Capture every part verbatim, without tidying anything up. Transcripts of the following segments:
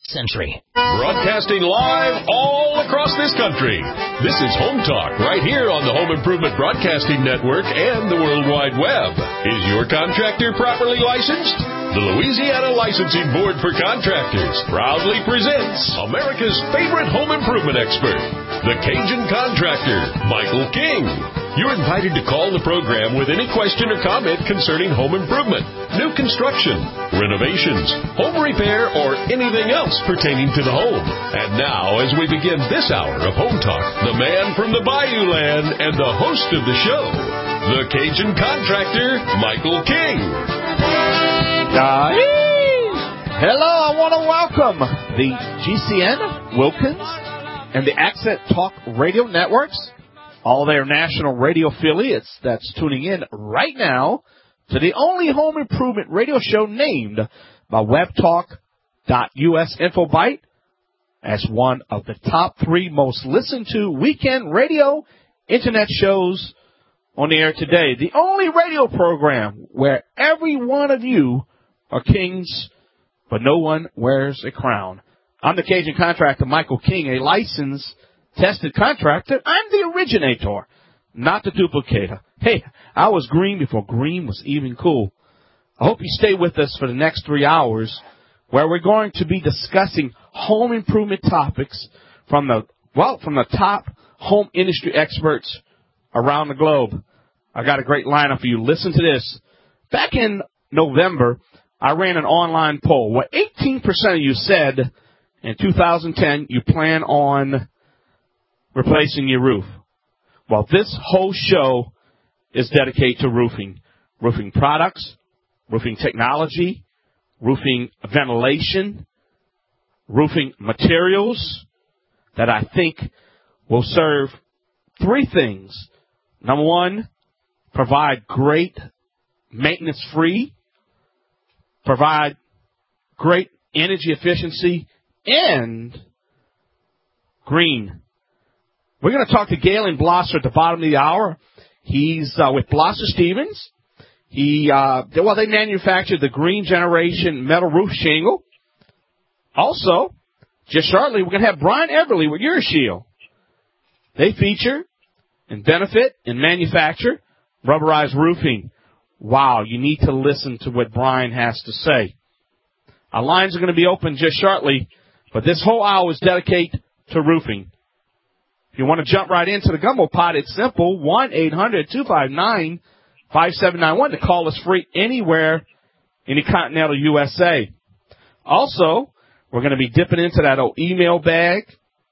century. Broadcasting live all across this country. This is Home Talk right here on the Home Improvement Broadcasting Network and the World Wide Web. Is your contractor properly licensed? The Louisiana Licensing Board for Contractors proudly presents America's favorite home improvement expert, the Cajun Contractor, Michael King. You're invited to call the program with any question or comment concerning home improvement, new construction, renovations, home repair, or anything else pertaining to the home. And now, as we begin this hour of Home Talk, the man from the Bayou Land and the host of the show, the Cajun Contractor, Michael King. Uh, hello, I want to welcome the G C N, Wilkins, and the Accent Talk Radio Networks, all their national radio affiliates that's tuning in right now to the only home improvement radio show named by web talk dot U S InfoBite as one of the top three most listened to weekend radio internet shows on the air today. The only radio program where every one of you are kings, but no one wears a crown. I'm the Cajun Contractor, Michael King, a licensed, tested contractor. I'm the originator, not the duplicator. Hey, I was green before green was even cool. I hope you stay with us for the next three hours where we're going to be discussing home improvement topics from the, well, from the top home industry experts around the globe. I got a great lineup for you. Listen to this. Back in November, I ran an online poll where eighteen percent of you said in two thousand ten you plan on replacing your roof. Well, this whole show is dedicated to roofing. Roofing products, roofing technology, roofing ventilation, roofing materials that I think will serve three things. Number one, provide great maintenance-free, provide great energy efficiency, and green. We're going to talk to Galen Blosser at the bottom of the hour. He's uh, with Blosser Stevens. He, uh, well, they manufacture the green generation metal roof shingle. Also, just shortly, we're going to have Brian Everly with UrShield. They feature and benefit and manufacture rubberized roofing. Wow, you need to listen to what Brian has to say. Our lines are going to be open just shortly, but this whole hour is dedicated to roofing. If you want to jump right into the gumbo pot, it's simple, one eight hundred two five nine five seven nine one to call us free anywhere in the continental U S A. Also, we're going to be dipping into that old email bag.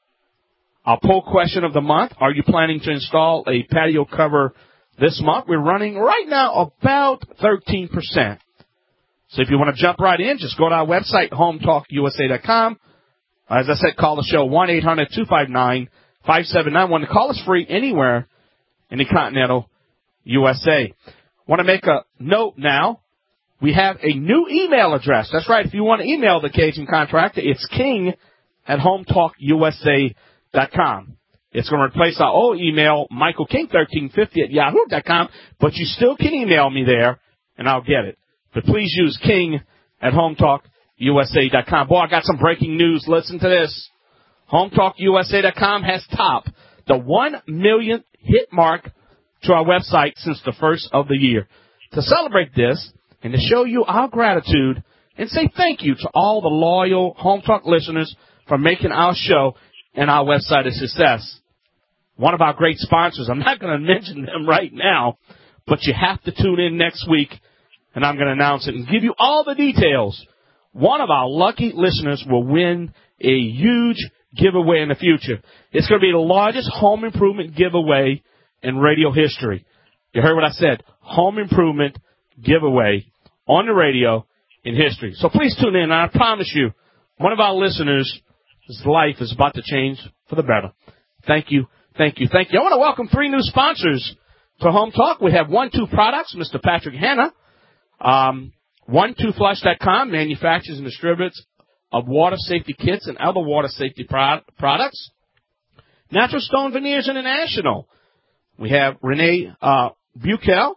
Our poll question of the month, are you planning to install a patio cover this month? We're running right now about thirteen percent. So if you want to jump right in, just go to our website, home talk U S A dot com. As I said, call the show, one eight hundred two five nine five seven nine one. To call us free anywhere in the continental U S A. Want to make a note now. We have a new email address. That's right. If you want to email the Cajun Contractor, it's king at home talk U S A dot com. It's going to replace our old email, michael king thirteen fifty at yahoo dot com, but you still can email me there, and I'll get it. But please use king at home talk U S A dot com. Boy, I got some breaking news. Listen to this. home talk U S A dot com has topped the one millionth hit mark to our website since the first of the year. To celebrate this and to show you our gratitude and say thank you to all the loyal Home Talk listeners for making our show and our website a success. One of our great sponsors, I'm not going to mention them right now, but you have to tune in next week, and I'm going to announce it and give you all the details. One of our lucky listeners will win a huge giveaway in the future. It's going to be the largest home improvement giveaway in radio history. You heard what I said, home improvement giveaway on the radio in history. So please tune in, and I promise you, one of our listeners' life is about to change for the better. Thank you, thank you, thank you. I want to welcome three new sponsors to Home Talk. We have One Two Products, Mister Patrick Hanna. Um, one two flush dot com manufactures and distributes of water safety kits and other water safety pro- products. Natural Stone Veneers International. We have Renee uh, Buchel,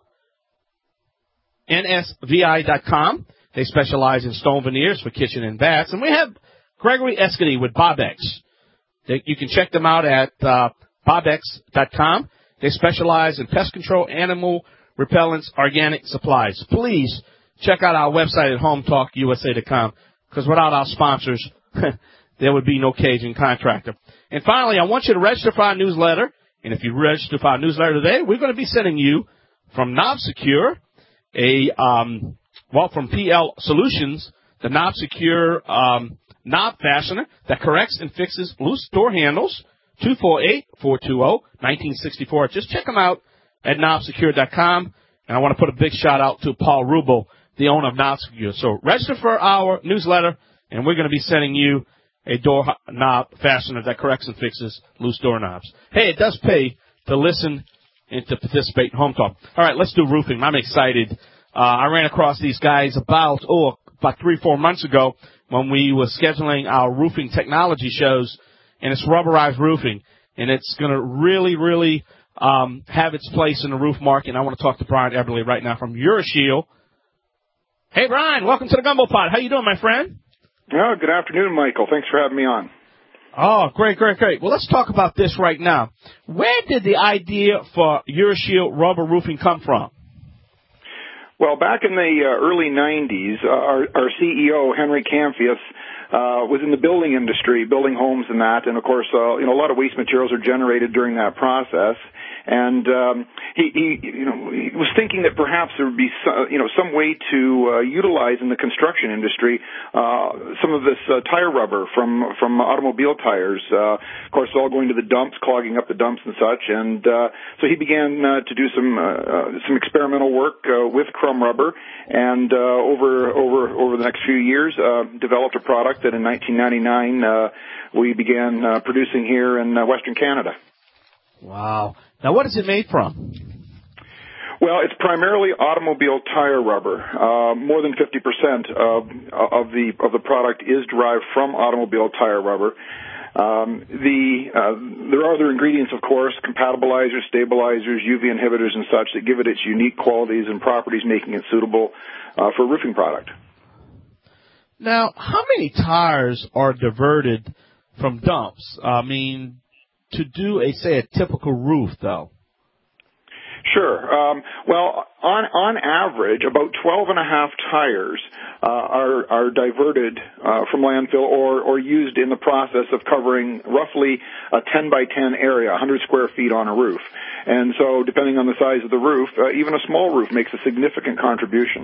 N S V I dot com. They specialize in stone veneers for kitchen and baths. And we have Gregory Escady with Bobex. They, you can check them out at uh, bobex dot com. They specialize in pest control, animal repellents, organic supplies. Please check out our website at home talk U S A dot com, because without our sponsors, there would be no Cajun Contractor. And finally, I want you to register for our newsletter. And if you register for our newsletter today, we're going to be sending you from KnobSecure, a um, well, from P L Solutions, the KnobSecure um, knob fastener that corrects and fixes loose door handles. two four eight, four two zero, one nine six four. Just check them out at knob secure dot com. And I want to put a big shout out to Paul Rubel, the owner of KnobSecure. So register for our newsletter, and we're going to be sending you a door knob fastener that corrects and fixes loose doorknobs. Hey, it does pay to listen and to participate in Home Talk. All right, let's do roofing. I'm excited. Uh, I ran across these guys about, oh, about three, four months ago when we were scheduling our roofing technology shows, and it's rubberized roofing, and it's going to really, really um, have its place in the roof market. And I want to talk to Brian Eberly right now from EuroShield. Hey, Brian, welcome to the Gumbo Pod. How you doing, my friend? Oh, good afternoon, Michael. Thanks for having me on. Oh, great, great, great. Well, let's talk about this right now. Where did the idea for EuroShield rubber roofing come from? Well, back in the uh, early nineties, uh, our, our C E O, Henry Camphius, uh, was in the building industry, building homes and that. And, of course, uh, you know, a lot of waste materials are generated during that process. And um, he, he, you know, he was thinking that perhaps there would be, some, you know, some way to uh, utilize in the construction industry uh, some of this uh, tire rubber from from automobile tires. Uh, of course, all going to the dumps, clogging up the dumps and such. And uh, so he began uh, to do some uh, uh, some experimental work uh, with Crumb Rubber, and uh, over over over the next few years, uh, developed a product that in nineteen ninety-nine uh, we began uh, producing here in uh, Western Canada. Wow. Now, what is it made from? Well, it's primarily automobile tire rubber. Uh, more than fifty percent of, of the of the product is derived from automobile tire rubber. Um, the uh, there are other ingredients, of course, compatibilizers, stabilizers, U V inhibitors, and such that give it its unique qualities and properties, making it suitable uh, for a roofing product. Now, how many tires are diverted from dumps? I mean, to do a, say, a typical roof, though? Sure. Um, well, on on average, about twelve and a half tires uh, are are diverted uh, from landfill or or used in the process of covering roughly a ten by ten area, one hundred square feet on a roof. And so, depending on the size of the roof, uh, even a small roof makes a significant contribution.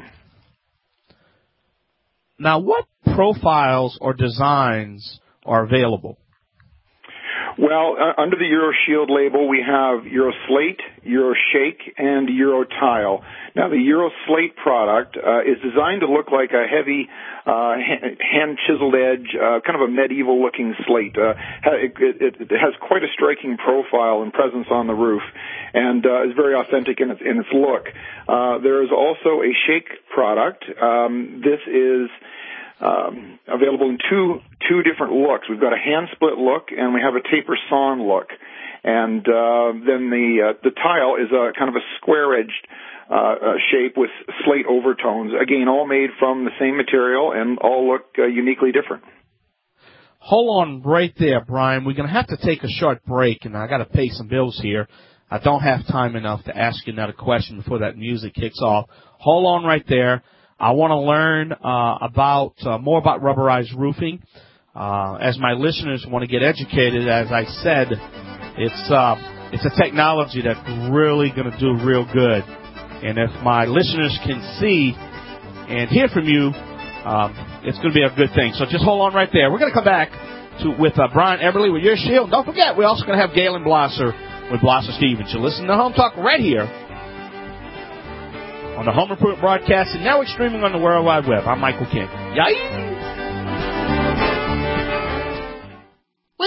Now, what profiles or designs are available? Well, uh, under the EuroShield label, we have EuroSlate, EuroShake, and EuroTile. Now, the EuroSlate product uh, is designed to look like a heavy, uh, hand-chiseled edge, uh, kind of a medieval-looking slate. Uh, it, it, it has quite a striking profile and presence on the roof, and uh, is very authentic in its, in its look. Uh, there is also a Shake product. Um, this is Um, available in two two different looks. We've got a hand split look, and we have a taper sawn look. And uh, then the uh, the tile is a kind of a square edged uh, uh, shape with slate overtones. Again, all made from the same material and all look uh, uniquely different. Hold on right there, Brian. We're going to have to take a short break, and I got to pay some bills here. I don't have time enough to ask you another question before that music kicks off. Hold on right there. I want to learn uh, about uh, more about rubberized roofing. Uh, as my listeners want to get educated, as I said, it's uh, it's a technology that's really going to do real good. And if my listeners can see and hear from you, um, it's going to be a good thing. So just hold on right there. We're going to come back to with uh, Brian Eberly with EuroShield. Don't forget, we're also going to have Galen Blosser with Blosser Stevens. You listen to Home Talk right here on the Home Improvement Broadcasting Network, streaming on the World Wide Web. I'm Michael King. Yay! With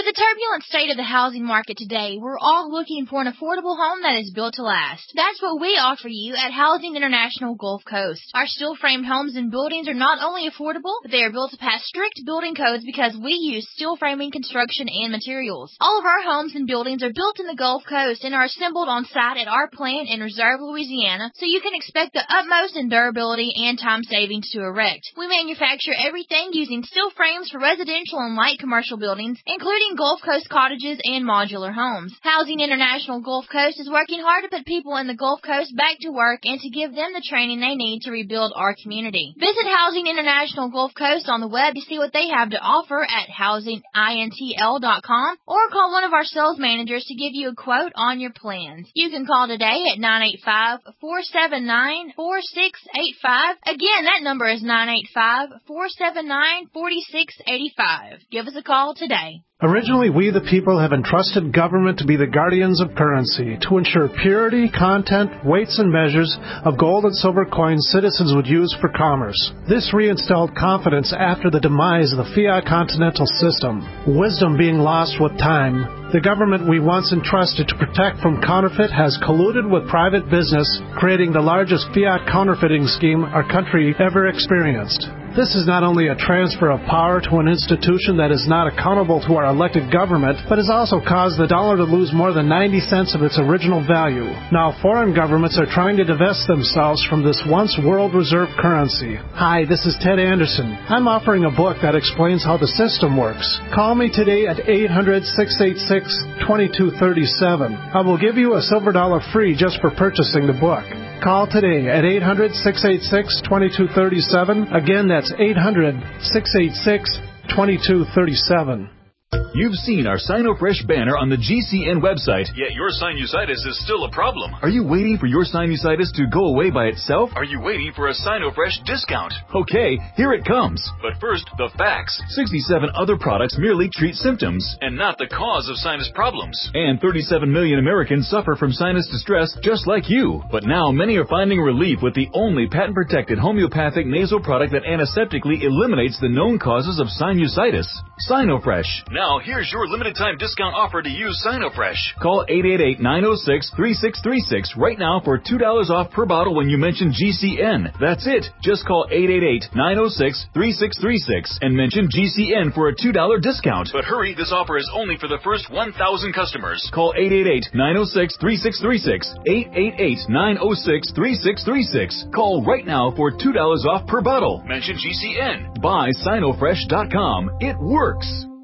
the turbulent state of the housing market today, we're all looking for an affordable home that is built to last. That's what we offer you at Housing International Gulf Coast. Our steel-framed homes and buildings are not only affordable, but they are built to pass strict building codes because we use steel framing construction and materials. All of our homes and buildings are built in the Gulf Coast and are assembled on site at our plant in Reserve, Louisiana, so you can expect the utmost in durability and time savings to erect. We manufacture everything using steel frames for residential and light commercial buildings, including Gulf Coast cottages and modular homes. Housing International Gulf Coast is working hard to put people in the Gulf Coast back to work and to give them the training they need to rebuild our community. Visit Housing International Gulf Coast on the web to see what they have to offer at housing intl dot com or call one of our sales managers to give you a quote on your plans. You can call today at nine eight five, four seven nine, four six eight five. Again, that number is nine eight five, four seven nine, four six eight five. Give us a call today. Originally, we the people have entrusted government to be the guardians of currency, to ensure purity, content, weights, and measures of gold and silver coins citizens would use for commerce. This reinstalled confidence after the demise of the fiat continental system, wisdom being lost with time. The government we once entrusted to protect from counterfeit has colluded with private business, creating the largest fiat counterfeiting scheme our country ever experienced. This is not only a transfer of power to an institution that is not accountable to our elected government, but has also caused the dollar to lose more than ninety cents of its original value. Now foreign governments are trying to divest themselves from this once world reserve currency. Hi, this is Ted Anderson. I'm offering a book that explains how the system works. Call me today at eight hundred, six eight six, two two three seven. I will give you a silver dollar free just for purchasing the book. Call today at eight hundred, six eight six, two two three seven. Again, that's eight hundred, six eight six, two two three seven. You've seen our SinoFresh banner on the G C N website, yet your sinusitis is still a problem. Are you waiting for your sinusitis to go away by itself? Are you waiting for a SinoFresh discount? Okay, here it comes. But first, the facts. sixty-seven other products merely treat symptoms and not the cause of sinus problems. And thirty-seven million Americans suffer from sinus distress just like you. But now many are finding relief with the only patent-protected homeopathic nasal product that antiseptically eliminates the known causes of sinusitis. SinoFresh. Now, here's your limited-time discount offer to use SinoFresh. Call eight eight eight, nine oh six, three six three six right now for two dollars off per bottle when you mention G C N. That's it. Just call eight eight eight, nine oh six, three six three six and mention G C N for a two dollar discount. But hurry, this offer is only for the first one thousand customers. Call eight eight eight, nine oh six, three six three six, eight eight eight, nine oh six, three six three six. Call right now for two dollars off per bottle. Mention G C N. Buy Sinofresh dot com. It works.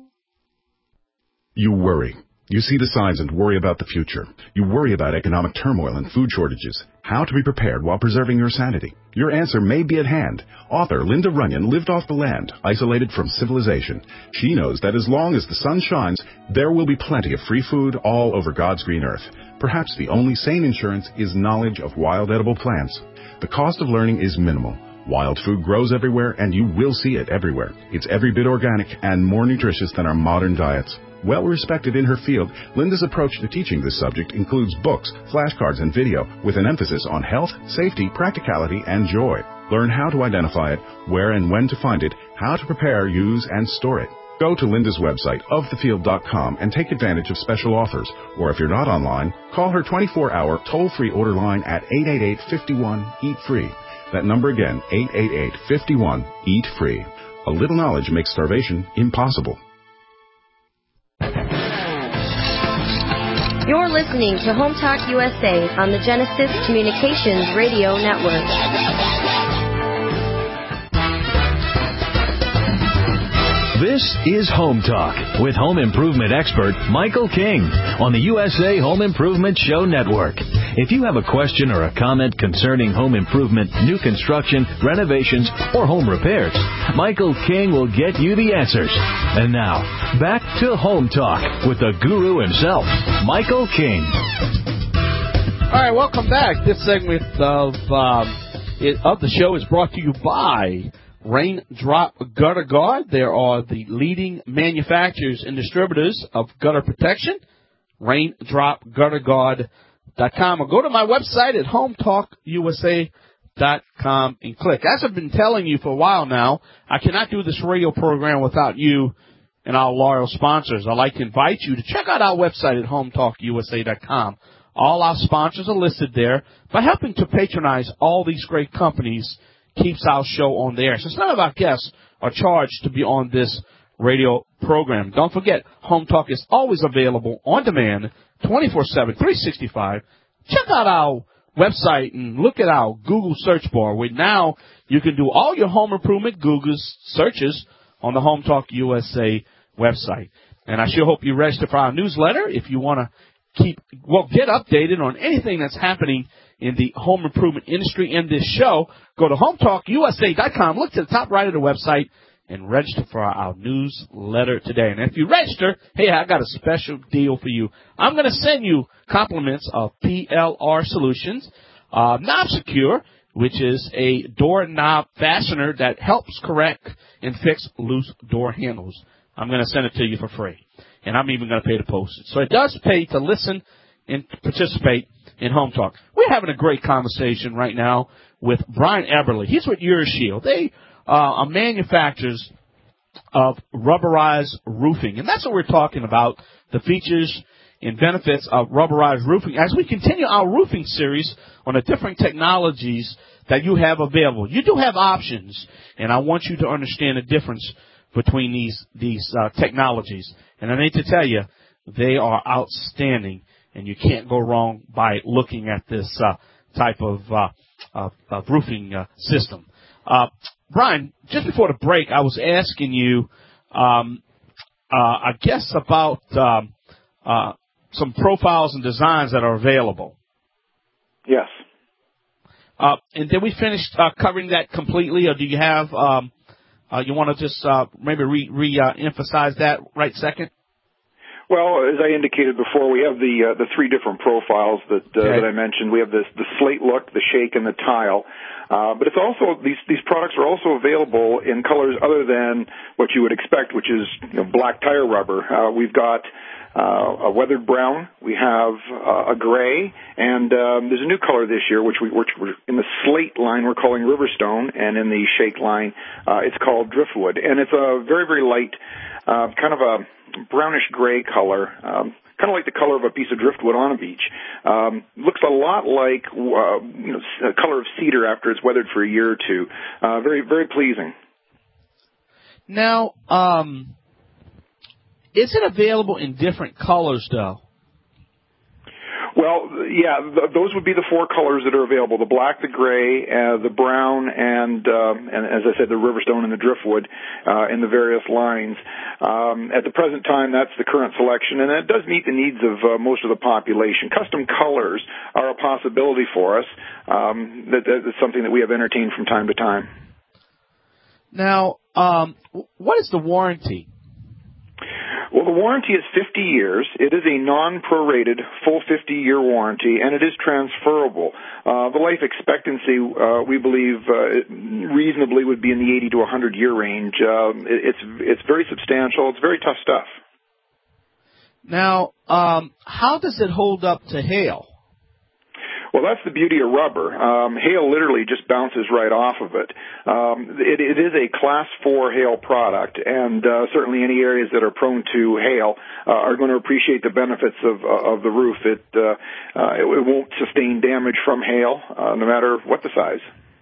You worry. You see the signs and worry about the future. You worry about economic turmoil and food shortages. How to be prepared while preserving your sanity. Your answer may be at hand. Author Linda Runyon lived off the land, isolated from civilization. She knows that as long as the sun shines, there will be plenty of free food all over God's green earth. Perhaps the only sane insurance is knowledge of wild edible plants. The cost of learning is minimal. Wild food grows everywhere, and you will see it everywhere. It's every bit organic and more nutritious than our modern diets. Well respected in her field, Linda's approach to teaching this subject includes books, flashcards, and video with an emphasis on health, safety, practicality, and joy. Learn how to identify it, where and when to find it, how to prepare, use, and store it. Go to Linda's website, of the field dot com, and take advantage of special offers. Or if you're not online, call her twenty-four hour toll-free order line at eight eight eight, five one, eat free. That number again, eight eight eight, five one, eat free. A little knowledge makes starvation impossible. You're listening to Home Talk U S A on the Genesis Communications Radio Network. This is Home Talk with home improvement expert Michael King on the U S A Home Improvement Show Network. If you have a question or a comment concerning home improvement, new construction, renovations, or home repairs, Michael King will get you the answers. And now, back to Home Talk with the guru himself, Michael King. All right, welcome back. This segment of, um, it, of the show is brought to you by Raindrop Gutter Guard. They are the leading manufacturers and distributors of gutter protection. Raindrop Gutter Guard dot com, or go to my website at home talk U S A dot com and click. As I've been telling you for a while now, I cannot do this radio program without you and our loyal sponsors. I'd like to invite you to check out our website at home talk u s a dot com. All our sponsors are listed there. By helping to patronize all these great companies keeps our show on the air. Since none of our guests are charged to be on this radio program. Don't forget, Home Talk is always available on demand, twenty-four seven, three sixty-five. Check out our website and look at our Google search bar, where now you can do all your home improvement Google searches on the Home Talk U S A website. And I sure hope you register for our newsletter if you want to keep, well, get updated on anything that's happening in the home improvement industry in this show. Go to home talk u s a dot com, look to the top right of the website, and register for our newsletter today. And if you register, hey, I got a special deal for you. I'm going to send you compliments of P L R Solutions, uh, Knob Secure, which is a door knob fastener that helps correct and fix loose door handles. I'm going to send it to you for free. And I'm even going to pay the postage. So it does pay to listen and participate in Home Talk. We're having a great conversation right now with Brian Eberly. He's with EuroShield. They uh, are manufacturers of rubberized roofing. And that's what we're talking about, the features and benefits of rubberized roofing as we continue our roofing series on the different technologies that you have available. You do have options, and I want you to understand the difference between these these uh, technologies. And I need to tell you, they are outstanding, and you can't go wrong by looking at this uh, type of, uh, of, of roofing uh, system. Uh, Brian, just before the break, I was asking you, um, uh, I guess, about um, uh, some profiles and designs that are available. Yes. Uh, and did we finish uh, covering that completely, or do you have um, uh, you want to just uh, maybe re, re uh, emphasize that right second? Well, as I indicated before, we have the uh, the three different profiles that uh, okay. that I mentioned. We have this the slate look, the shake, and the tile. Uh, but it's also these these products are also available in colors other than what you would expect, which is you know, black tire rubber. Uh, we've got uh, a weathered brown, we have uh, a gray, and um, there's a new color this year, which we which we're, in the slate line we're calling Riverstone, and in the shake line uh, it's called Driftwood, and it's a very very light, uh, kind of a brownish gray color, um, kind of like the color of a piece of driftwood on a beach. Um, looks a lot like uh, you know, the color of cedar after it's weathered for a year or two. Uh, very, very pleasing. Now, um, is it available in different colors, though? Well, yeah, th- those would be the four colors that are available: the black, the gray, uh, the brown, and uh, and as I said, the Riverstone and the Driftwood uh, in the various lines. Um, at the present time, that's the current selection, and it does meet the needs of uh, most of the population. Custom colors are a possibility for us. Um, that, that's something that we have entertained from time to time. Now, um, what is the warranty? Well, the warranty is fifty years. It is a non-prorated, full fifty-year warranty, and it is transferable. Uh, the life expectancy, uh, we believe, uh, reasonably would be in the eighty to one hundred year range. Um, it, it's it's very substantial. It's very tough stuff. Now, um, how does it hold up to hail? Well, that's the beauty of rubber. Um, hail literally just bounces right off of it. Um, it, it is a class four hail product, and uh, certainly any areas that are prone to hail uh, are going to appreciate the benefits of, uh, of the roof. It, uh, uh, it, it won't sustain damage from hail, uh, no matter what the size.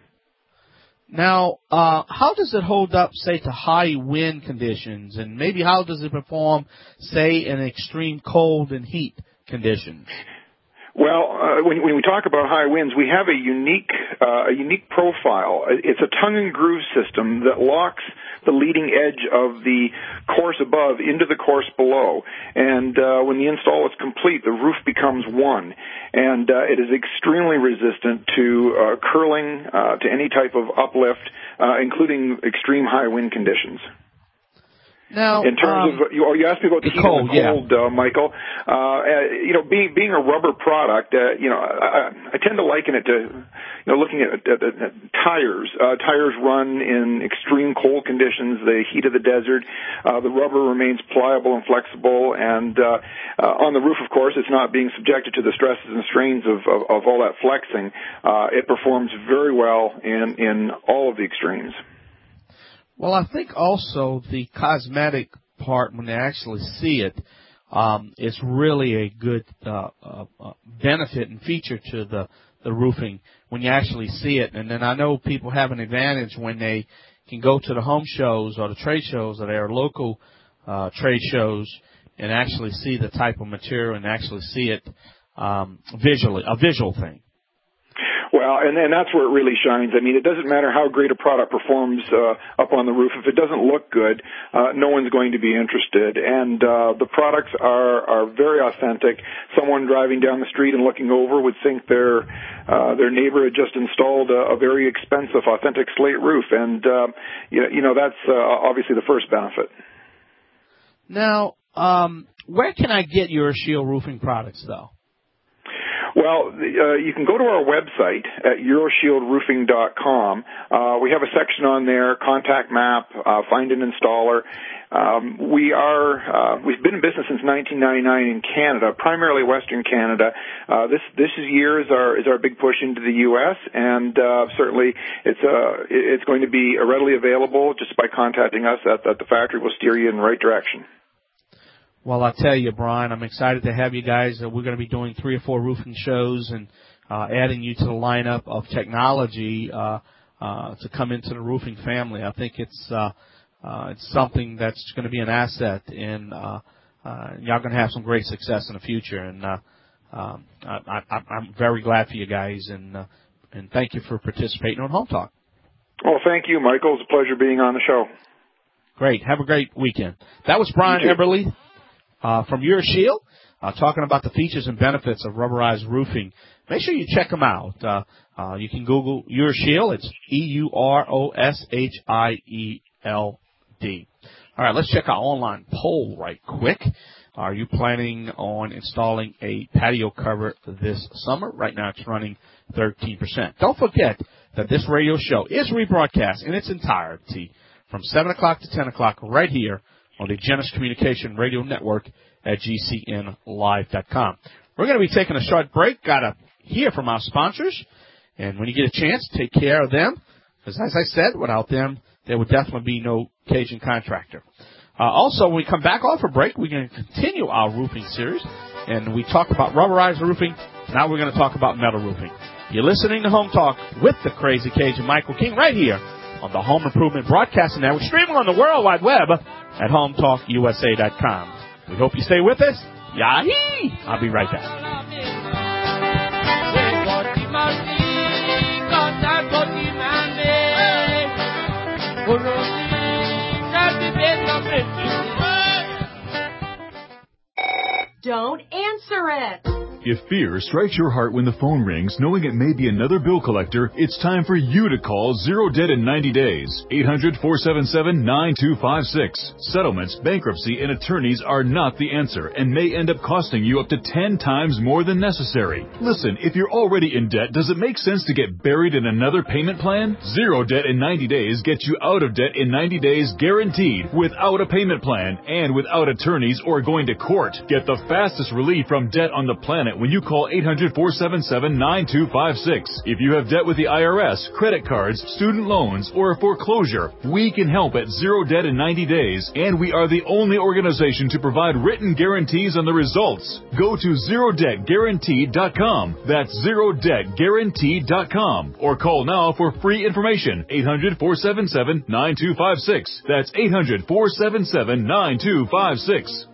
Now, uh, how does it hold up, say, to high wind conditions, and maybe how does it perform, say, in extreme cold and heat conditions? Well, uh, when, when we talk about high winds, we have a unique, uh, a unique profile. It's a tongue and groove system that locks the leading edge of the course above into the course below. And uh, when the install is complete, the roof becomes one. And uh, it is extremely resistant to uh, curling, uh, to any type of uplift, uh, including extreme high wind conditions. Now, in terms um, of, you, you asked me about the, the heat cold, and the cold, yeah. uh, Michael. Uh, uh, you know, being being a rubber product, uh, you know, I, I tend to liken it to, you know, looking at, at, at tires. Uh, tires run in extreme cold conditions, the heat of the desert. Uh, the rubber remains pliable and flexible, and uh, uh, on the roof, of course, it's not being subjected to the stresses and strains of, of, of all that flexing. Uh, it performs very well in in all of the extremes. Well, I think also the cosmetic part, when they actually see it, um, it's really a good uh, uh, uh, benefit and feature to the, the roofing when you actually see it. And then I know people have an advantage when they can go to the home shows or the trade shows or their local uh, trade shows and actually see the type of material and actually see it um, visually, a visual thing. Well, and, and that's where it really shines. I mean, it doesn't matter how great a product performs uh, up on the roof. If it doesn't look good, uh, no one's going to be interested. And uh, the products are, are very authentic. Someone driving down the street and looking over would think their uh, their neighbor had just installed a, a very expensive, authentic slate roof. And, uh, you, you know, that's uh, obviously the first benefit. Now, um, where can I get your Shield roofing products, though? Well, uh, you can go to our website at euroshield roofing dot com. Uh, we have a section on there, contact map, uh, find an installer. Um, we are, uh, we've been in business since nineteen ninety-nine in Canada, primarily Western Canada. Uh, this, this year is our, is our big push into the U S, and, uh, certainly it's, uh, it's going to be readily available just by contacting us at, at the factory. We'll steer you in the right direction. Well, I tell you, Brian, I'm excited to have you guys. Uh, we're going to be doing three or four roofing shows and uh, adding you to the lineup of technology uh, uh, to come into the roofing family. I think it's uh, uh, it's something that's going to be an asset, and uh, uh, y'all going to have some great success in the future. And uh, um, I, I, I'm very glad for you guys, and uh, and thank you for participating on Home Talk. Well, thank you, Michael. It's a pleasure being on the show. Great. Have a great weekend. That was Brian Eberle. Uh, from EuroShield, uh, talking about the features and benefits of rubberized roofing. Make sure you check them out. Uh, uh, you can Google EuroShield. It's E U R O S H I E L D. All right, let's check our online poll right quick. Are you planning on installing a patio cover this summer? Right now it's running thirteen percent. Don't forget that this radio show is rebroadcast in its entirety from seven o'clock to ten o'clock right here on the Genesis Communication Radio Network at G C N live dot com. We're going to be taking a short break. Got to hear from our sponsors. And when you get a chance, take care of them. Because as I said, without them, there would definitely be no Cajun Contractor. Uh, also, when we come back off a break, we're going to continue our roofing series. And we talked about rubberized roofing. Now we're going to talk about metal roofing. You're listening to Home Talk with the Crazy Cajun Michael King right here on the Home Improvement Broadcasting Network, streaming on the World Wide Web at home talk U S A dot com. We hope you stay with us. Yahee! I'll be right back. Don't answer it. If fear strikes your heart when the phone rings, knowing it may be another bill collector, it's time for you to call Zero Debt in ninety days. eight hundred, four seven seven, nine two five six. Settlements, bankruptcy, and attorneys are not the answer and may end up costing you up to ten times more than necessary. Listen, if you're already in debt, does it make sense to get buried in another payment plan? Zero Debt in ninety days gets you out of debt in ninety days guaranteed, without a payment plan and without attorneys or going to court. Get the fastest relief from debt on the planet when you call eight hundred, four seven seven, nine two five six. If you have debt with the I R S, credit cards, student loans, or a foreclosure, we can help at Zero Debt in ninety days, and we are the only organization to provide written guarantees on the results. Go to zero debt guaranteed dot com. That's zero debt guaranteed dot com. Or call now for free information. eight hundred, four seven seven, nine two five six. That's eight hundred, four seven seven, nine two five six.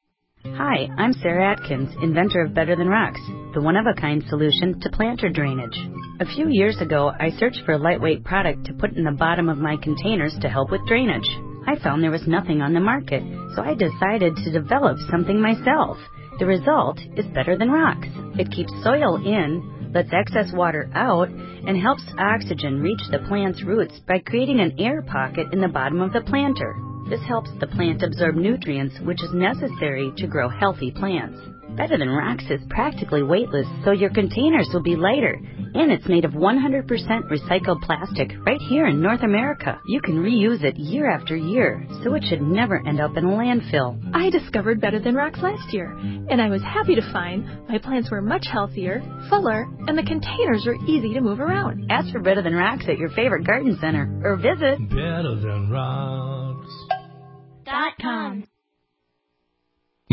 Hi, I'm Sarah Atkins, inventor of Better Than Rocks, the one-of-a-kind solution to planter drainage. A few years ago, I searched for a lightweight product to put in the bottom of my containers to help with drainage. I found there was nothing on the market, so I decided to develop something myself. The result is Better Than Rocks. It keeps soil in, lets excess water out, and helps oxygen reach the plant's roots by creating an air pocket in the bottom of the planter. This helps the plant absorb nutrients, which is necessary to grow healthy plants. Better Than Rocks is practically weightless, so your containers will be lighter. And it's made of one hundred percent recycled plastic right here in North America. You can reuse it year after year, so it should never end up in a landfill. I discovered Better Than Rocks last year, and I was happy to find my plants were much healthier, fuller, and the containers were easy to move around. Ask for Better Than Rocks at your favorite garden center, or visit Better Than Rocks. Dot com.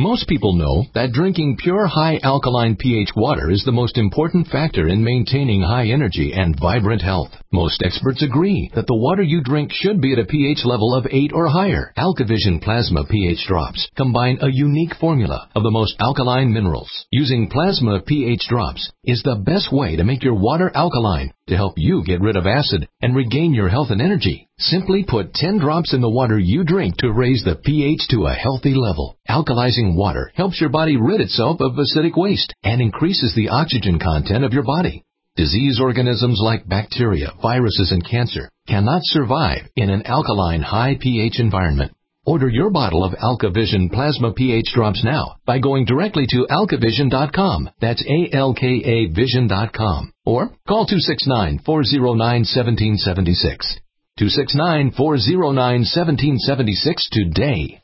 Most people know that drinking pure high alkaline pH water is the most important factor in maintaining high energy and vibrant health. Most experts agree that the water you drink should be at a pH level of eight or higher. AlkaVision Plasma pH drops combine a unique formula of the most alkaline minerals. Using Plasma pH drops is the best way to make your water alkaline to help you get rid of acid and regain your health and energy. Simply put ten drops in the water you drink to raise the pH to a healthy level. Alkalizing water helps your body rid itself of acidic waste and increases the oxygen content of your body. Disease organisms like bacteria, viruses, and cancer cannot survive in an alkaline high pH environment. Order your bottle of AlkaVision Plasma pH drops now by going directly to alkavision dot com. That's A L K A vision dot com. Or call two six nine, four zero nine, one seven seven six. two six nine, four zero nine, one seven seven six today.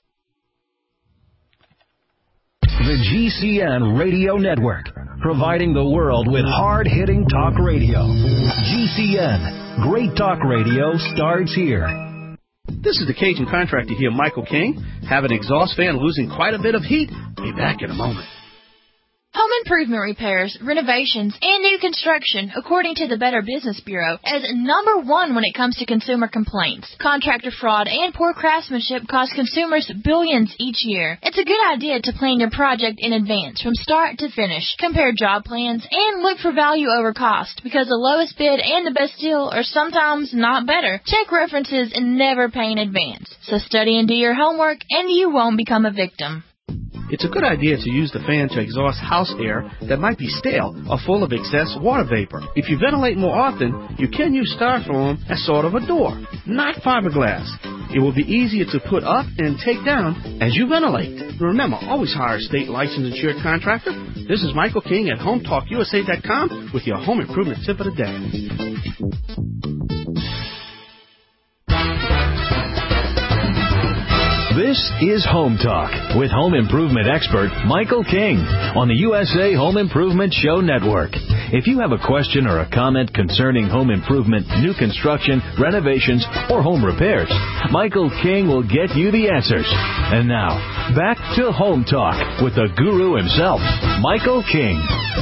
The G C N Radio Network, providing the world with hard-hitting talk radio. G C N, great talk radio starts here. This is the Cajun contractor here, Michael King. Have an exhaust fan losing quite a bit of heat? Be back in a moment. Home improvement repairs, renovations, and new construction, according to the Better Business Bureau, is number one when it comes to consumer complaints. Contractor fraud and poor craftsmanship cost consumers billions each year. It's a good idea to plan your project in advance, from start to finish. Compare job plans and look for value over cost, because the lowest bid and the best deal are sometimes not better. Check references and never pay in advance. So study and do your homework, and you won't become a victim. It's a good idea to use the fan to exhaust house air that might be stale or full of excess water vapor. If you ventilate more often, you can use styrofoam as sort of a door, not fiberglass. It will be easier to put up and take down as you ventilate. Remember, always hire a state licensed insured contractor. This is Michael King at home talk U S A dot com with your home improvement tip of the day. This is Home Talk with home improvement expert Michael King on the U S A Home Improvement Show Network. If you have a question or a comment concerning home improvement, new construction, renovations, or home repairs, Michael King will get you the answers. And now, back to Home Talk with the guru himself, Michael King.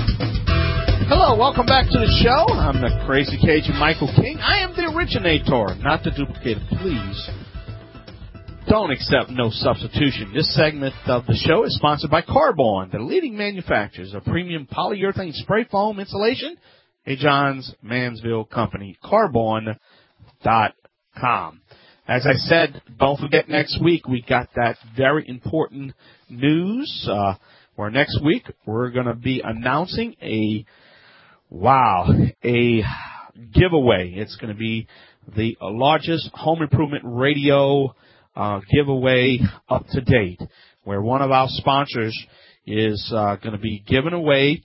Hello, welcome back to the show. I'm the Crazy Cajun Michael King. I am the originator, not the duplicator. Please don't accept no substitution. This segment of the show is sponsored by Carbon, the leading manufacturers of premium polyurethane spray foam insulation. A Johns Mansville company, carbon dot com. As I said, don't forget next week we got that very important news uh, where next week we're going to be announcing a, wow, a giveaway. It's going to be the largest home improvement radio Uh, giveaway up to date, where one of our sponsors is uh, going to be giving away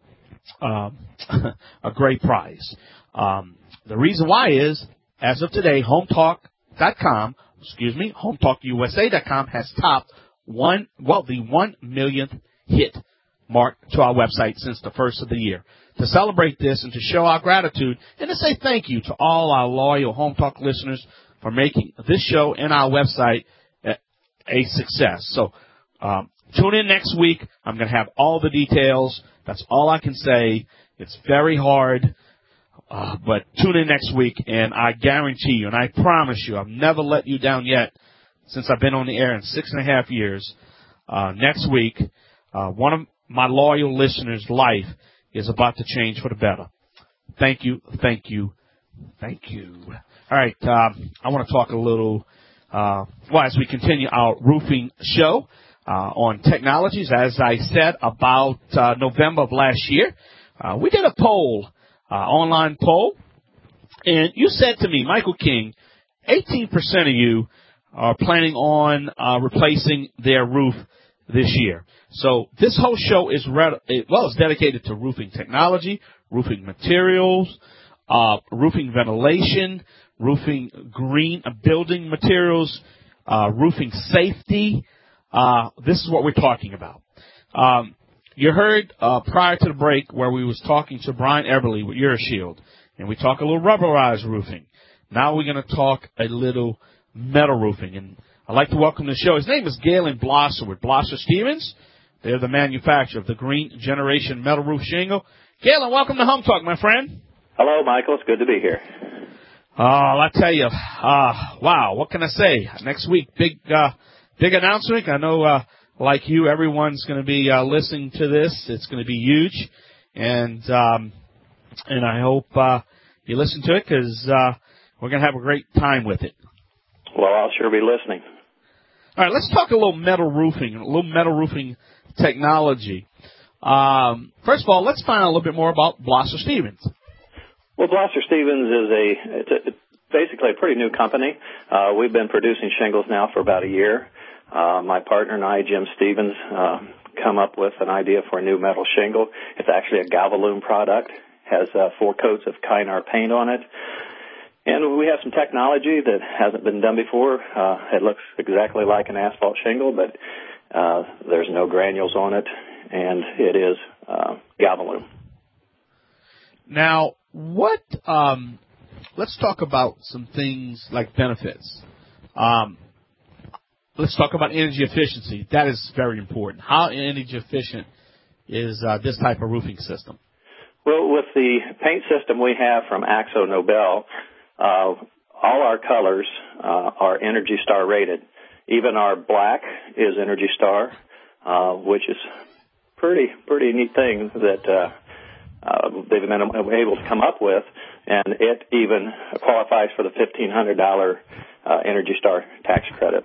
um, a great prize. Um, the reason why is, as of today, home talk dot com, excuse me, home talk U S A dot com has topped one, well, the one millionth hit mark to our website since the first of the year. To celebrate this and to show our gratitude and to say thank you to all our loyal Home Talk listeners for making this show and our website a success. So um, tune in next week. I'm going to have all the details. That's all I can say. It's very hard, uh, but tune in next week, and I guarantee you, and I promise you, I've never let you down yet since I've been on the air in six and a half years. Uh, next week, uh, one of my loyal listeners' life is about to change for the better. Thank you, thank you, thank you. All right, um, I want to talk a little, uh, well, as we continue our roofing show uh, on technologies. As I said, about uh, November of last year, uh, we did a poll, uh, online poll, and you said to me, Michael King, eighteen percent of you are planning on uh, replacing their roof this year. So this whole show is, re- well, it's dedicated to roofing technology, roofing materials, uh, roofing ventilation, roofing green uh, building materials, uh, roofing safety. Uh, this is what we're talking about. Um, you heard uh, prior to the break where we was talking to Brian Eberly with EuroShield, and we talk a little rubberized roofing. Now we're going to talk a little metal roofing, and I'd like to welcome to the show. His name is Galen Blosser with Blosser Stevens. They're the manufacturer of the Green Generation Metal Roof Shingle. Galen, welcome to Home Talk, my friend. Hello, Michael. It's good to be here. Oh, I tell you, uh, wow, what can I say? Next week, big, uh, big announcement. I know, uh, like you, everyone's going to be, uh, listening to this. It's going to be huge. And, um, and I hope, uh, you listen to it because, uh, we're going to have a great time with it. Well, I'll sure be listening. All right, let's talk a little metal roofing, a little metal roofing technology. Um, first of all, let's find out a little bit more about Blosser Stevens. Well, Blosser Stevens is a, it's, a, it's basically a pretty new company. Uh, we've been producing shingles now for about a year. Uh, my partner and I, Jim Stevens, uh, come up with an idea for a new metal shingle. It's actually a Galvalume product, has uh, four coats of Kynar paint on it. And we have some technology that hasn't been done before. Uh, it looks exactly like an asphalt shingle, but uh, there's no granules on it, and it is uh, Galvalume. Now, what, um, let's talk about some things like benefits. Um, let's talk about energy efficiency. That is very important. How energy efficient is uh, this type of roofing system? Well, with the paint system we have from Axo Nobel, uh, all our colors uh, are Energy Star rated. Even our black is Energy Star, uh, which is pretty, pretty neat thing that uh, Uh, they've been able to come up with, and it even qualifies for the fifteen hundred dollars uh, Energy Star tax credit.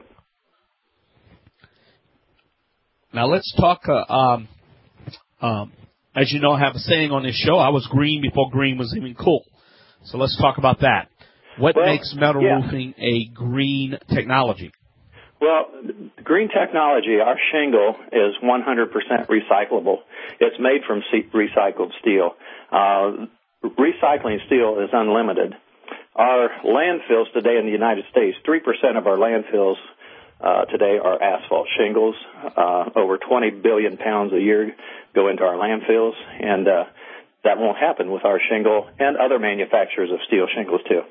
Now let's talk, uh, um, um, as you know, I have a saying on this show, I was green before green was even cool. So let's talk about that. What well, makes metal yeah. roofing a green technology? Well, green technology, our shingle is one hundred percent recyclable. It's made from recycled steel. Uh, recycling steel is unlimited. Our landfills today in the United States, three percent of our landfills uh, today are asphalt shingles. Uh, over twenty billion pounds a year go into our landfills, and uh, that won't happen with our shingle and other manufacturers of steel shingles, too.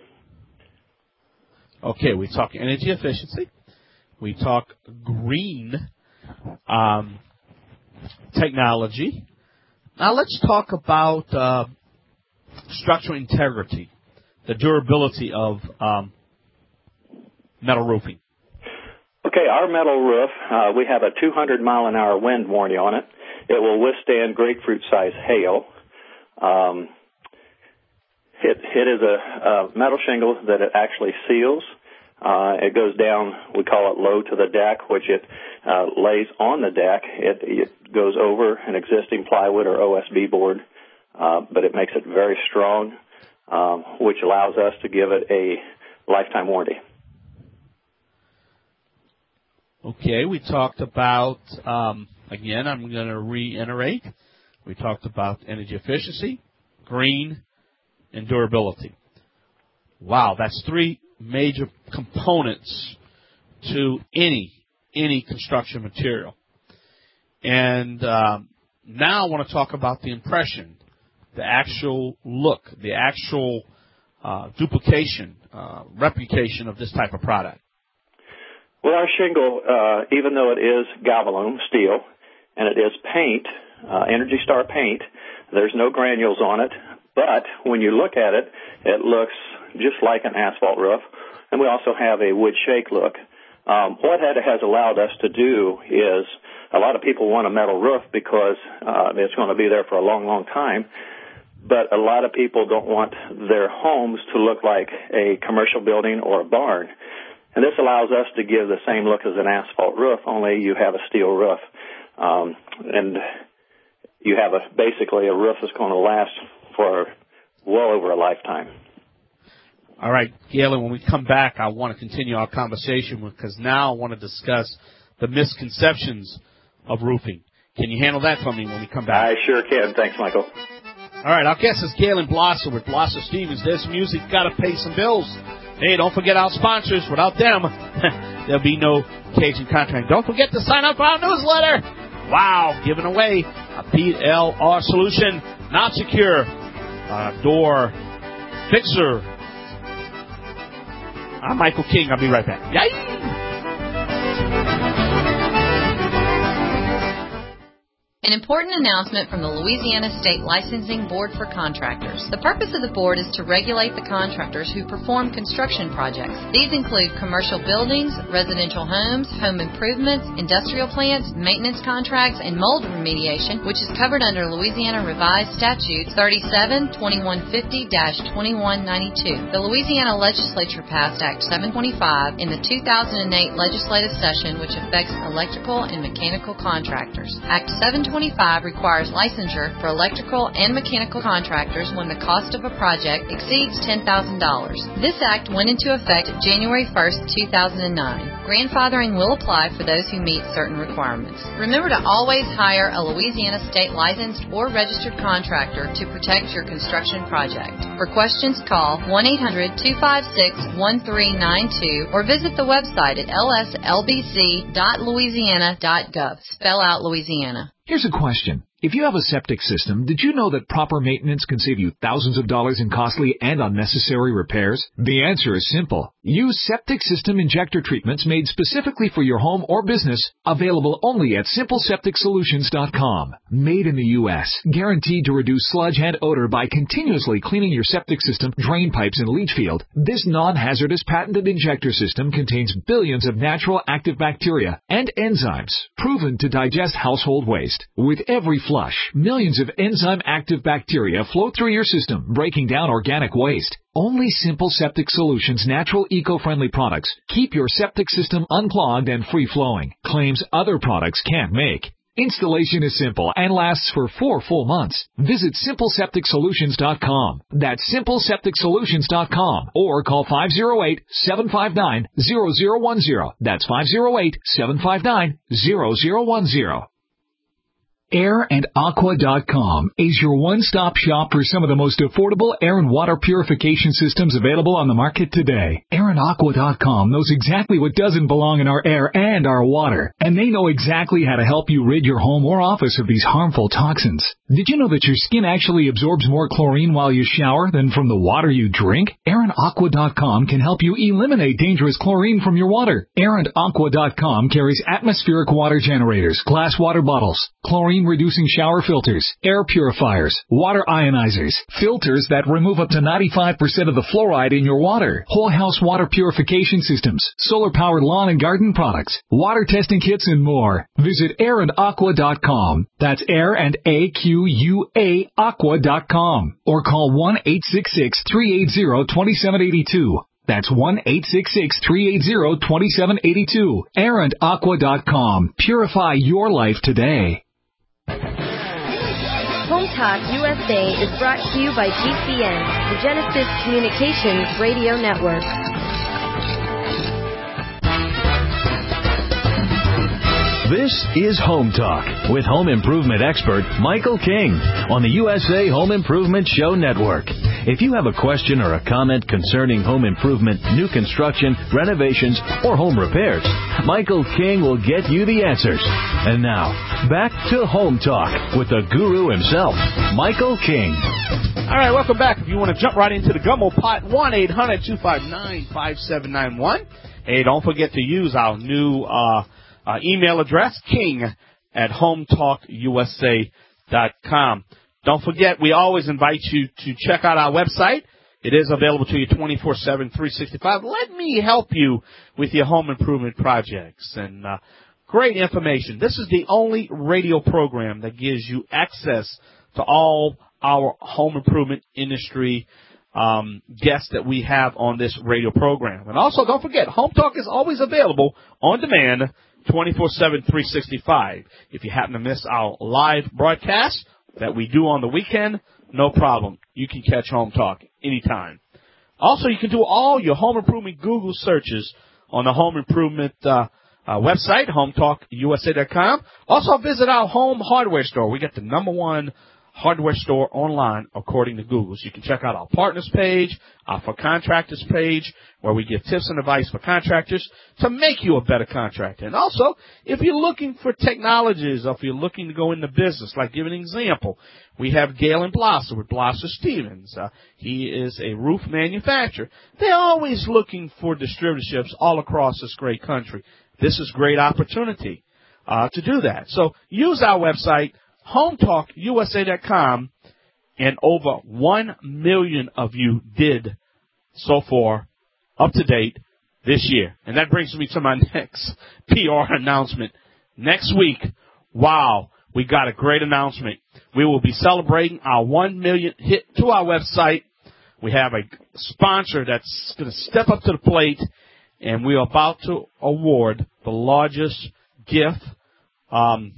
Okay, we talk energy efficiency. We talk green um, technology. Now let's talk about uh, structural integrity, the durability of um, metal roofing. Okay, our metal roof, uh, we have a two hundred mile an hour wind warning on it. It will withstand grapefruit-sized hail. Um, it, it is a, a metal shingle that it actually seals. Uh, it goes down, we call it low to the deck, which it uh, lays on the deck. It, it goes over an existing plywood or O S B board, uh, but it makes it very strong, um, which allows us to give it a lifetime warranty. Okay, we talked about, um, again, I'm going to reiterate, we talked about energy efficiency, green, and durability. Wow, that's three major components to any any construction material. And um, now I want to talk about the impression, the actual look, the actual uh, duplication, uh, replication of this type of product. Well, our shingle, uh, even though it is Galvalume steel and it is paint, uh, Energy Star paint, there's no granules on it. But when you look at it, it looks just like an asphalt roof. And we also have a wood shake look. Um, what that has allowed us to do is a lot of people want a metal roof because uh, it's going to be there for a long, long time. But a lot of people don't want their homes to look like a commercial building or a barn. And this allows us to give the same look as an asphalt roof, only you have a steel roof. Um, and you have a basically a roof that's going to last for well over a lifetime. All right, Galen, when we come back, I want to continue our conversation because now I want to discuss the misconceptions of roofing. Can you handle that for me when we come back? I sure can. Thanks, Michael. All right, our guest is Galen Blosser with Blosser Stevens. This music got to pay some bills. Hey, don't forget our sponsors. Without them, there'll be no Cajun Contract. Don't forget to sign up for our newsletter. Wow, giving away a P L R solution, not secure, uh, door fixer. I'm Michael King. I'll be right back. Yay! An important announcement from the Louisiana State Licensing Board for Contractors. The purpose of the board is to regulate the contractors who perform construction projects. These include commercial buildings, residential homes, home improvements, industrial plants, maintenance contracts, and mold remediation, which is covered under Louisiana Revised Statutes thirty-seven twenty-one fifty dash twenty-one ninety-two. The Louisiana Legislature passed Act seven twenty-five in the two thousand eight legislative session, which affects electrical and mechanical contractors. Act seven twenty-five requires licensure for electrical and mechanical contractors when the cost of a project exceeds ten thousand dollars. This act went into effect January first, two thousand nine. Grandfathering will apply for those who meet certain requirements. Remember to always hire a Louisiana state licensed or registered contractor to protect your construction project. For questions, call one eight hundred two five six one three nine two or visit the website at l s l b c dot louisiana dot gov. Spell out Louisiana. Here's a question. If you have a septic system, did you know that proper maintenance can save you thousands of dollars in costly and unnecessary repairs? The answer is simple. Use septic system injector treatments made specifically for your home or business, available only at simple septic solutions dot com. Made in the U S, guaranteed to reduce sludge and odor by continuously cleaning your septic system, drain pipes, and leach field. This non-hazardous patented injector system contains billions of natural active bacteria and enzymes, proven to digest household waste. With every flush, millions of enzyme-active bacteria flow through your system, breaking down organic waste. Only Simple Septic Solutions natural eco-friendly products keep your septic system unclogged and free-flowing, claims other products can't make. Installation is simple and lasts for four full months. Visit simple septic solutions dot com. That's simple septic solutions dot com or call five oh eight, seven five nine, zero zero one zero. That's five oh eight, seven five nine, zero zero one zero. air and aqua dot com is your one-stop shop for some of the most affordable air and water purification systems available on the market today. air and aqua dot com knows exactly what doesn't belong in our air and our water, and they know exactly how to help you rid your home or office of these harmful toxins. Did you know that your skin actually absorbs more chlorine while you shower than from the water you drink? air and aqua dot com can help you eliminate dangerous chlorine from your water. air and aqua dot com carries atmospheric water generators, glass water bottles, chlorine reducing shower filters, air purifiers, water ionizers, filters that remove up to ninety-five percent of the fluoride in your water, whole house water purification systems, solar powered lawn and garden products, water testing kits, and more. Visit air and aqua dot com. That's air and A Q U A aqua dot com or call one eight six six, three eight zero, two seven eight two. That's one eight six six, three eight zero, two seven eight two. air and aqua dot com. Purify your life today. Home Talk U S A is brought to you by G C N, the Genesis Communications Radio Network. This is Home Talk with home improvement expert Michael King on the U S A Home Improvement Show Network. If you have a question or a comment concerning home improvement, new construction, renovations, or home repairs, Michael King will get you the answers. And now, back to Home Talk with the guru himself, Michael King. All right, welcome back. If you want to jump right into the gumbo pot, one eight hundred two five nine five seven nine one. Hey, don't forget to use our new uh, uh, email address, king at home talk u s a dot com. Don't forget, we always invite you to check out our website. It is available to you twenty-four seven, three sixty-five. Let me help you with your home improvement projects. And uh, great information. This is the only radio program that gives you access to all our home improvement industry um, guests that we have on this radio program. And also, don't forget, Home Talk is always available on demand twenty-four seven, three sixty-five. If you happen to miss our live broadcast that we do on the weekend, no problem. You can catch Home Talk anytime. Also, you can do all your home improvement Google searches on the home improvement uh, uh, website, home talk u s a dot com. Also, visit our home hardware store. We got the number one hardware store online according to Google. So you can check out our partners page, our for contractors page, where we give tips and advice for contractors to make you a better contractor. And also, if you're looking for technologies or if you're looking to go into business, like give an example, we have Galen Blosser with Blosser Stevens. Uh, he is a roof manufacturer. They're always looking for distributorships all across this great country. This is a great opportunity uh, to do that. So use our website, home talk U S A dot com, and over one million of you did so far, up to date, this year. And that brings me to my next P R announcement. Next week, wow, we got a great announcement. We will be celebrating our one million hit to our website. We have a sponsor that's going to step up to the plate, and we are about to award the largest gift um,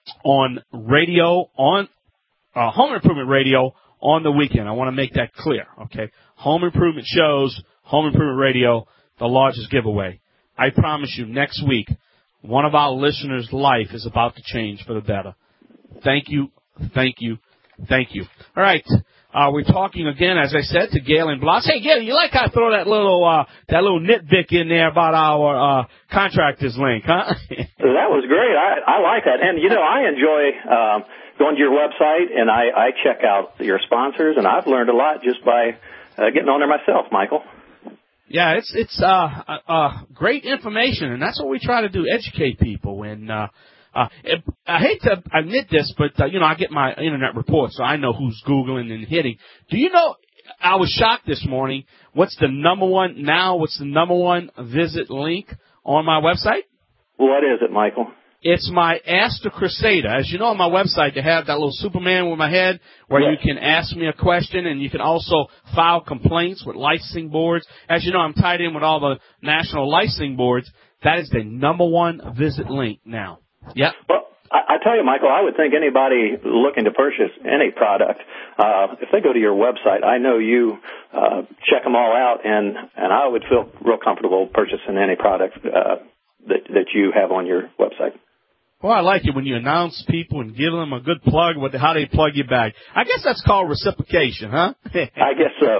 on radio, on uh, Home Improvement Radio on the weekend. I want to make that clear, okay? Home Improvement shows, Home Improvement Radio, the largest giveaway. I promise you, next week, one of our listeners' life is about to change for the better. Thank you, thank you, thank you. All right. Uh, we're talking again, as I said, to Galen Bloss. Hey, Galen, you like how I throw that little uh, that little nitpick in there about our uh, contractors link, huh? That was great. I, I like that. And, you know, I enjoy um, going to your website, and I, I check out your sponsors, and I've learned a lot just by uh, getting on there myself, Michael. Yeah, it's it's uh, uh, great information, and that's what we try to do, educate people. And uh, uh, it, I hate to admit this, but, uh, you know, I get my internet reports, so I know who's Googling and hitting. Do you know, I was shocked this morning, what's the number one, now what's the number one visit link on my website? What is it, Michael? It's my Ask the Crusader. As you know, on my website, they have that little Superman with my head where yes. you can ask me a question, and you can also file complaints with licensing boards. As you know, I'm tied in with all the national licensing boards. That is the number one visit link now. Yep. Well, I, I tell you, Michael, I would think anybody looking to purchase any product, uh, if they go to your website, I know you uh, check them all out, and, and I would feel real comfortable purchasing any product uh, that, that you have on your website. Well, I like it when you announce people and give them a good plug with how they plug you back. I guess that's called reciprocation, huh? I guess so.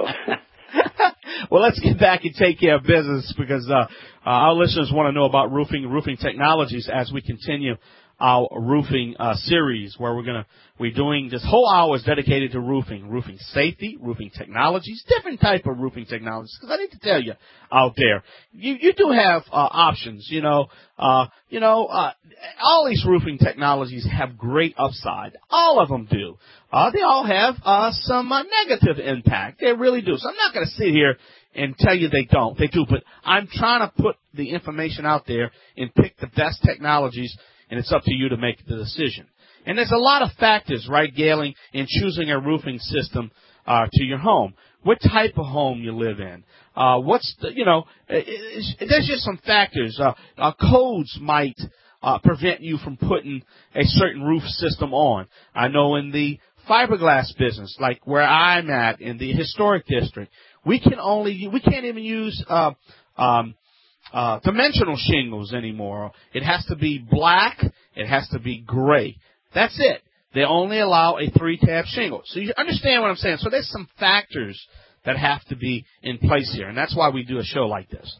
Well, let's get back and take care of business because uh, uh, our listeners want to know about roofing and roofing technologies as we continue our roofing uh, series where we're going to, we're doing this whole hour is dedicated to roofing, roofing safety, roofing technologies, different type of roofing technologies. Because I need to tell you out there, you, you do have uh, options, you know, uh, you know, uh, all these roofing technologies have great upside. All of them do. Uh, they all have uh, some uh, negative impact. They really do. So I'm not going to sit here and tell you they don't. They do. But I'm trying to put the information out there and pick the best technologies, and it's up to you to make the decision. And there's a lot of factors, right, Galen, in choosing a roofing system uh, to your home. What type of home you live in. Uh, what's the, you know, it's, there's just some factors. Uh, uh, codes might uh, prevent you from putting a certain roof system on. I know in the fiberglass business, like where I'm at in the historic district, we can only, we can't even use uh, um, uh, dimensional shingles anymore. It has to be black. It has to be gray. That's it. They only allow a three-tab shingle. So you understand what I'm saying? So there's some factors that have to be in place here, and that's why we do a show like this.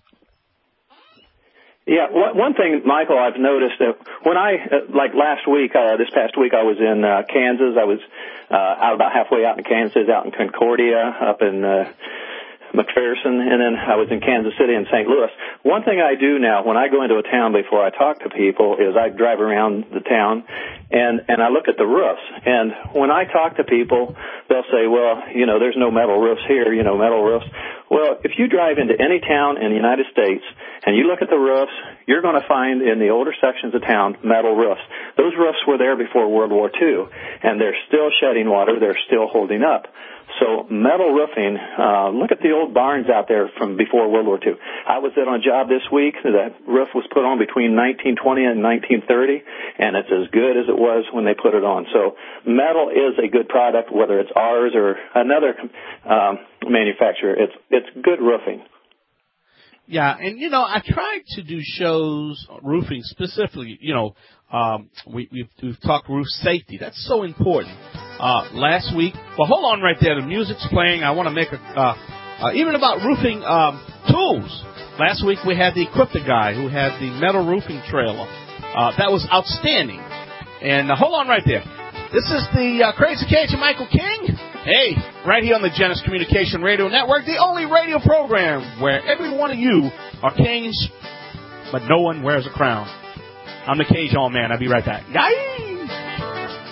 Yeah, one thing, Michael, I've noticed that when I, like last week, uh, this past week, I was in uh, Kansas. I was uh, out about halfway out in Kansas, out in Concordia, up in uh, McPherson, and then I was in Kansas City and Saint Louis. One thing I do now when I go into a town before I talk to people is I drive around the town and, and I look at the roofs. And when I talk to people, they'll say, well, you know, there's no metal roofs here, you know, metal roofs. Well, if you drive into any town in the United States and you look at the roofs, you're going to find in the older sections of town metal roofs. Those roofs were there before World War Two, and they're still shedding water. They're still holding up. So metal roofing, uh, look at the old barns out there from before World War Two. I was on a job this week. That roof was put on between nineteen twenty and nineteen thirty, and it's as good as it was when they put it on. So metal is a good product, whether it's ours or another um, manufacturer. It's it's good roofing. Yeah, and, you know, I tried to do shows, roofing specifically, you know, um, we, we've, we've talked roof safety. That's so important. Uh, last week, well, hold on right there. The music's playing. I want to make a, uh, uh, even about roofing um, tools. Last week we had the Equipta guy who had the metal roofing trailer. Uh, that was outstanding. And uh, hold on right there. This is the uh, Crazy Cajun Michael King. Hey, right here on the Genesis Communication Radio Network, the only radio program where every one of you are kings, but no one wears a crown. I'm the Cajun Man. I'll be right back. Yay!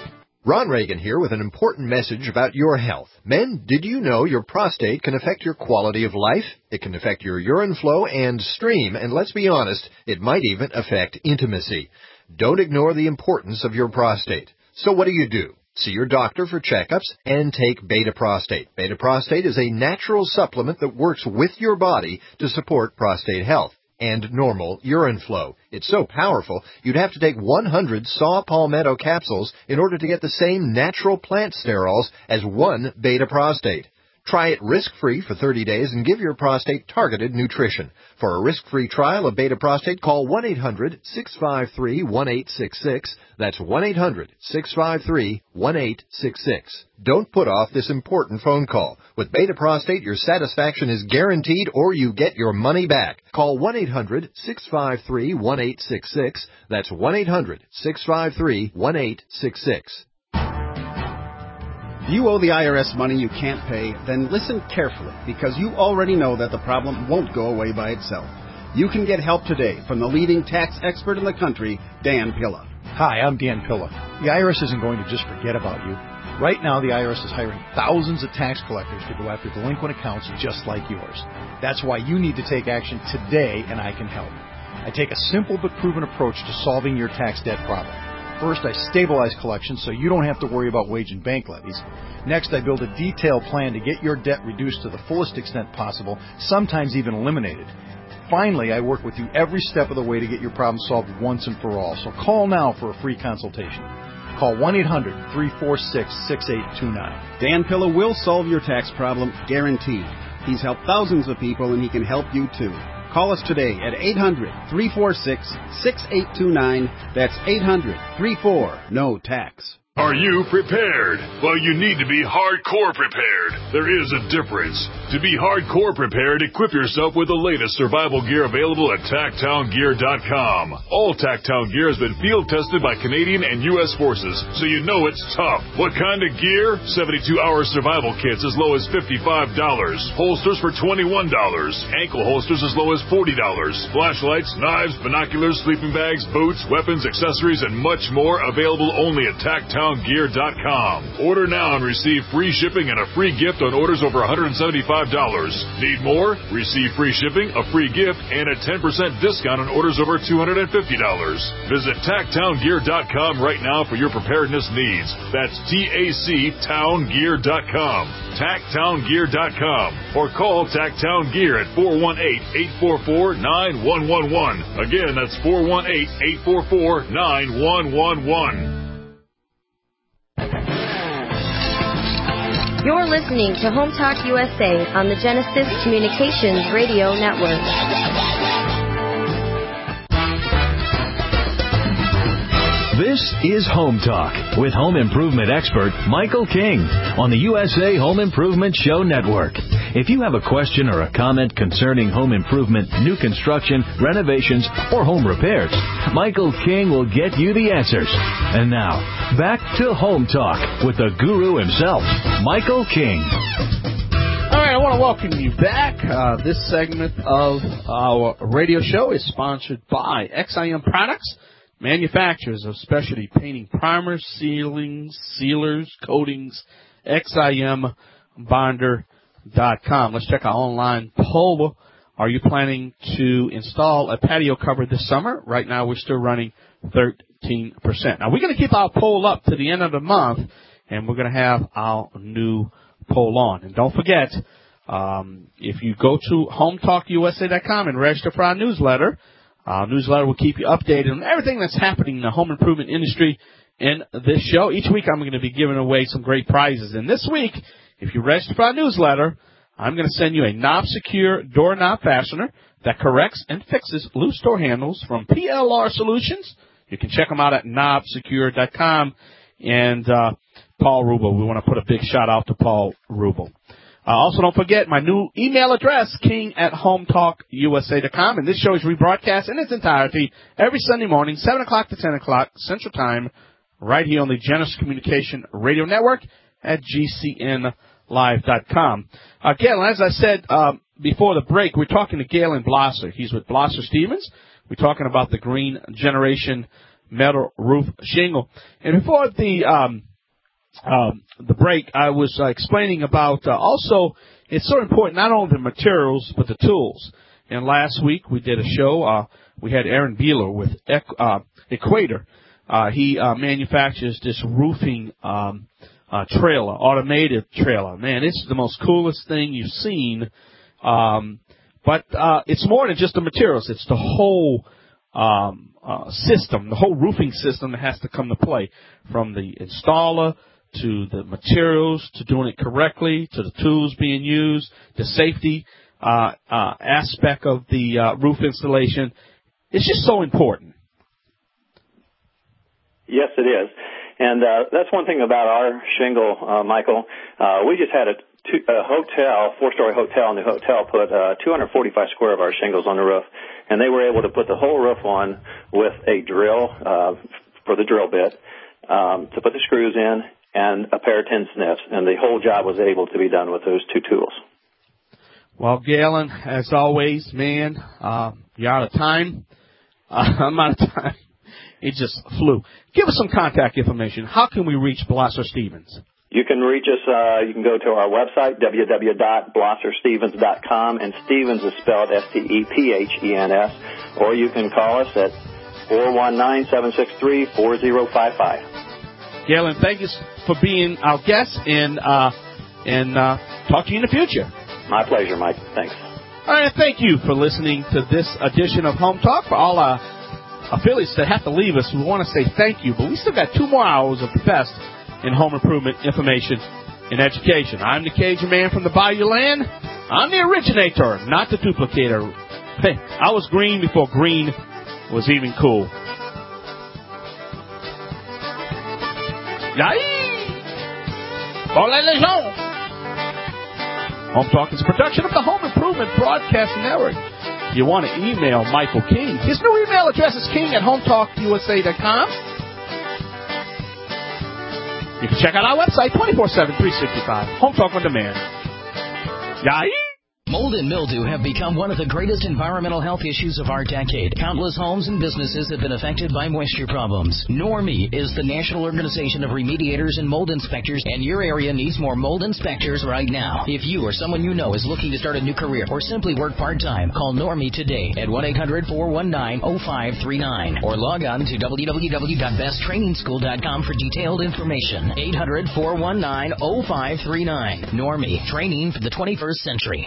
Ron Reagan here with an important message about your health. Men, did you know your prostate can affect your quality of life? It can affect your urine flow and stream, and let's be honest, it might even affect intimacy. Don't ignore the importance of your prostate. So what do you do? See your doctor for checkups and take Beta Prostate. Beta Prostate is a natural supplement that works with your body to support prostate health and normal urine flow. It's so powerful, you'd have to take one hundred saw palmetto capsules in order to get the same natural plant sterols as one Beta Prostate. Try it risk-free for thirty days and give your prostate targeted nutrition. For a risk-free trial of Beta Prostate, call one eight hundred six five three one eight six six. That's one eight hundred six five three one eight six six. Don't put off this important phone call. With Beta Prostate, your satisfaction is guaranteed or you get your money back. Call one eight hundred six five three one eight six six. That's one eight hundred six five three one eight six six. If you owe the I R S money you can't pay, then listen carefully, because you already know that the problem won't go away by itself. You can get help today from the leading tax expert in the country, Dan Pilla. Hi, I'm Dan Pilla. The I R S isn't going to just forget about you. Right now, the I R S is hiring thousands of tax collectors to go after delinquent accounts just like yours. That's why you need to take action today, and I can help. I take a simple but proven approach to solving your tax debt problem. First, I stabilize collections so you don't have to worry about wage and bank levies. Next, I build a detailed plan to get your debt reduced to the fullest extent possible, sometimes even eliminated. Finally, I work with you every step of the way to get your problem solved once and for all. So call now for a free consultation. Call one eight hundred three four six six eight two nine. Dan Pilla will solve your tax problem, guaranteed. He's helped thousands of people, and he can help you too. Call us today at eight hundred three four six six eight two nine. That's eight hundred three four no tax. Are you prepared? Well, you need to be hardcore prepared. There is a difference. To be hardcore prepared, equip yourself with the latest survival gear available at tac town gear dot com. All Tactown gear has been field tested by Canadian and U S forces, so you know it's tough. What kind of gear? seventy-two hour survival kits as low as fifty-five dollars. Holsters for twenty-one dollars. Ankle holsters as low as forty dollars. Flashlights, knives, binoculars, sleeping bags, boots, weapons, accessories, and much more available only at tac town gear dot com. Order now and receive free shipping and a free gift on orders over one hundred seventy-five dollars. Need more? Receive free shipping, a free gift, and a ten percent discount on orders over two hundred fifty dollars. Visit tac town gear dot com right now for your preparedness needs. That's T A C town gear dot com. tac town gear dot com. Or call Tactown Gear at four one eight, eight four four, nine one one one. Again, that's four one eight, eight four four, nine one one one. You're listening to Home Talk U S A on the Genesis Communications Radio Network. This is Home Talk with home improvement expert Michael King on the U S A Home Improvement Show Network. If you have a question or a comment concerning home improvement, new construction, renovations, or home repairs, Michael King will get you the answers. And now, back to Home Talk with the guru himself, Michael King. All right, I want to welcome you back. Uh, this segment of our radio show is sponsored by X I M Products, manufacturers of specialty painting primers, ceilings, sealers, coatings, X I M bonder dot com. Let's check our online poll. Are you planning to install a patio cover this summer? Right now, we're still running thirteen percent. Now, we're going to keep our poll up to the end of the month, and we're going to have our new poll on. And don't forget, um, if you go to home talk U S A dot com and register for our newsletter, our newsletter will keep you updated on everything that's happening in the home improvement industry in this show. Each week, I'm going to be giving away some great prizes. And this week, if you register for our newsletter, I'm going to send you a knob-secure doorknob fastener that corrects and fixes loose door handles from P L R Solutions. You can check them out at knob secure dot com. And uh, Paul Rubel, we want to put a big shout-out to Paul Rubel. Uh, also, don't forget my new email address, king at home talk U S A dot com. And this show is rebroadcast in its entirety every Sunday morning, seven o'clock to ten o'clock Central Time, right here on the Genesis Communication Radio Network at G C N live dot com. Uh, Galen, as I said um, before the break, we're talking to Galen Blosser. He's with Blosser Stevens. We're talking about the Green Generation metal roof shingle. And before the um, um, the break, I was uh, explaining about uh, also it's so important not only the materials but the tools. And last week we did a show. Uh, we had Aaron Beeler with uh, Equator. Uh, he uh, manufactures this roofing um, uh, trailer, automated trailer. Man, it's the most coolest thing you've seen. Um, but uh, it's more than just the materials. It's the whole um, uh, system, the whole roofing system that has to come to play, from the installer to the materials, to doing it correctly, to the tools being used, the safety uh, uh, aspect of the uh, roof installation. It's just so important. Yes, it is. And uh, that's one thing about our shingle, uh, Michael. Uh, we just had a, two, a hotel, four-story hotel, and the hotel put uh, two hundred forty-five square of our shingles on the roof, and they were able to put the whole roof on with a drill uh, for the drill bit um, to put the screws in and a pair of tin snips, and the whole job was able to be done with those two tools. Well, Galen, as always, man, uh, you're out of time. Uh, I'm out of time. It just flew. Give us some contact information. How can we reach Blosser Stevens? You can reach us. Uh, you can go to our website, w w w dot blosser stevens dot com, and Stevens is spelled S T E P H E N S, or you can call us at four one nine, seven six three, four zero five five. Galen, thank you for being our guest, and uh, and uh, talk to you in the future. My pleasure, Mike. Thanks. All right, thank you for listening to this edition of Home Talk. For all our affiliates that have to leave us, we want to say thank you, but we still got two more hours of the best in home improvement information and education. I'm the Cajun man from the Bayou Land. I'm the originator, not the duplicator. Hey, I was green before green was even cool. Yay! Hola, les gens! Home Talk is a production of the Home Improvement Broadcasting Network. If you want to email Michael King, his new email address is king at home talk u s a dot com. You can check out our website twenty-four seven, three sixty-five. Home Talk on Demand. Yay! Mold and mildew have become one of the greatest environmental health issues of our decade. Countless homes and businesses have been affected by moisture problems. Normie is the national organization of remediators and mold inspectors, and your area needs more mold inspectors right now. If you or someone you know is looking to start a new career or simply work part-time, call Normie today at one eight hundred, four one nine, oh five three nine or log on to w w w dot best training school dot com for detailed information. eight hundred, four one nine, oh five three nine. Normie, training for the twenty-first century.